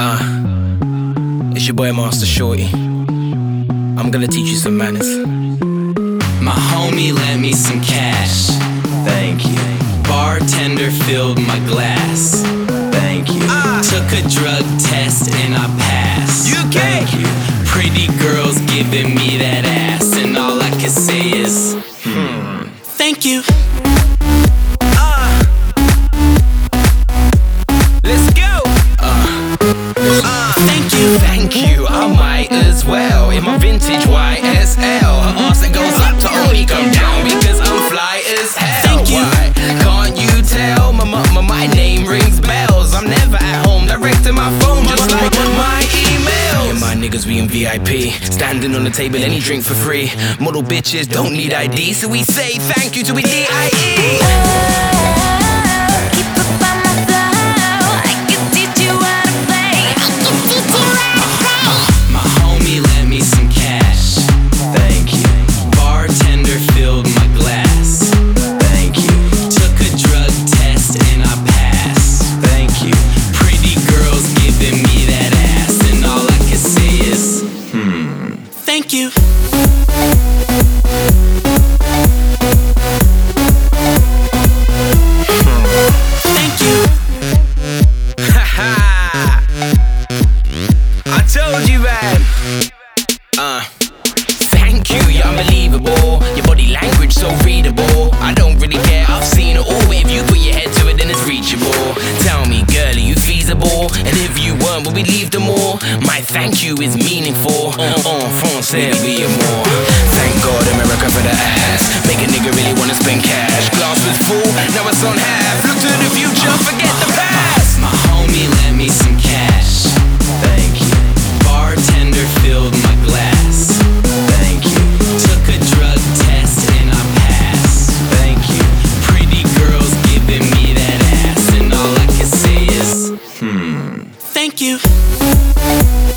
It's your boy Master Shorty. I'm gonna teach you some manners. My homie lent me some cash. Thank you. Bartender filled my glass. Thank you. Took a drug test and I passed. Thank you. Pretty girls giving me that ass, and all I can say is thank you. Let's go. Thank you. Thank you. I might as well. In my vintage YSL, her ass that goes up to only come down because I'm fly as hell. Thank you. Why? Can't you tell? My name rings bells. I'm never at home, direct to my phone, just like my emails. Me and my niggas, we in VIP, standing on the table, any drink for free. Model bitches don't need ID, so we say thank you to we D.I.E. My homie lent me some cash. Thank you. Bartender filled my glass. Thank you. Took a drug test and I passed. Thank you. Pretty girls giving me that ass, and all I can say is thank you. Thank you. I told you, man. Thank you, you're unbelievable. Your body language so readable. I don't really care, I've seen it all. But if you put your head to it, then it's reachable. Tell me, girl, are you feasible? And if you weren't, will we leave them all? My thank you is meaningful. Français, be more. Thank God, America for the ass. Make a nigga really wanna spend cash. Glass was full, now it's on half. Look to the future, forget the past. My homie lent me some cash. Thank you. Bartender filled my glass. Thank you. Took a drug test and I passed. Thank you. Pretty girls giving me that ass, and all I can say is thank you.